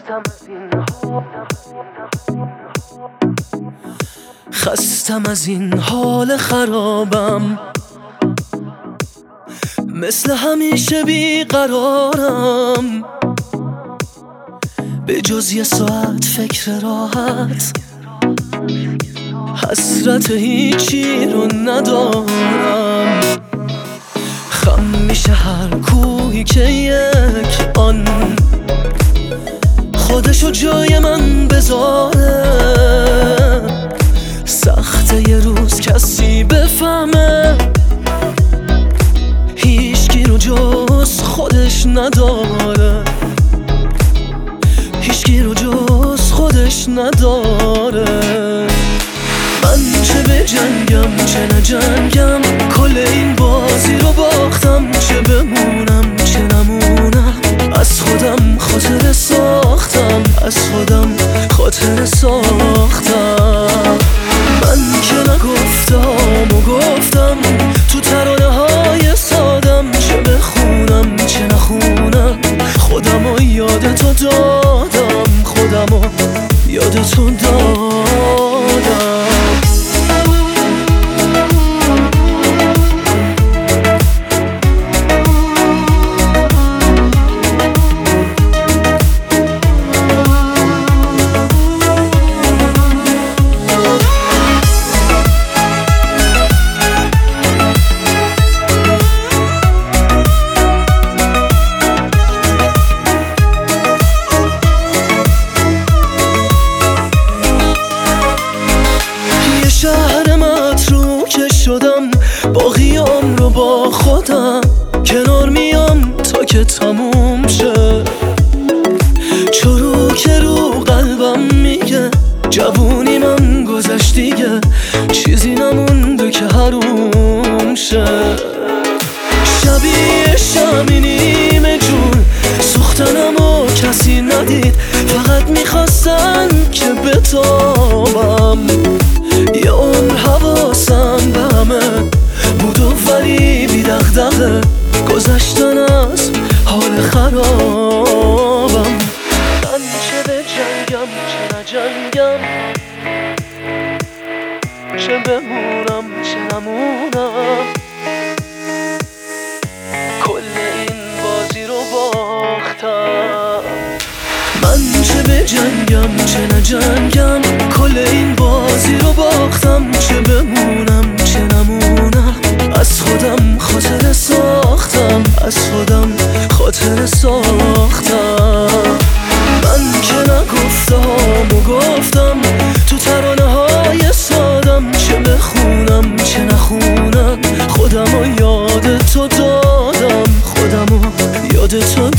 خستم از این حال خرابم، مثل همیشه بیقرارم. به جز یه ساعت فکر راحت، حسرت هیچی رو ندارم. خم میشه هر کوهی که یک آن خودشو جای من بذاره. سخته یه روز کسی بفهمه هیچکی رو جز خودش نداره، هیچکی رو جز خودش نداره. من چه بجنگم چه نجنگم، کل این بازی رو باختم. چه بمونم چه نمونم، از خودم خاطره ساختم، از خودم خاطره ساختم. من که نگفتم و گفتم تو ترانه های سادم. چه بخونم چه نخونم، خودم و یاد تو دادم، خودم و یاد تو دادم. شهر متروکه شدم، باقیام رو با خودم کنار میام تا که تموم شه. چروک رو قلبم میگه جوونی من گذشت دیگه، چیزی نمونده که حروم شه. شبیه شمی نیمه جون سوختنم و کسی ندید، فقط میخواستن که بتابم. یه عمر حواسم به همه بود و ولی بی دغدغه گذشتن از حال خرابم. من چه بجنگم چه نجنگم، چه بمونم چه نمونم، کل این بازی رو باختم. من چه بجنگم چه نجنگم، کل این بازی رو باختم. چه بمونم چه نمونم، از خودم خاطره ساختم، از خودم خاطره ساختم. من که نگفتم و گفتم تو ترانه های سادم. چه بخونم چه نخونم، خودم و یاد تو دادم، خودم و یاد تو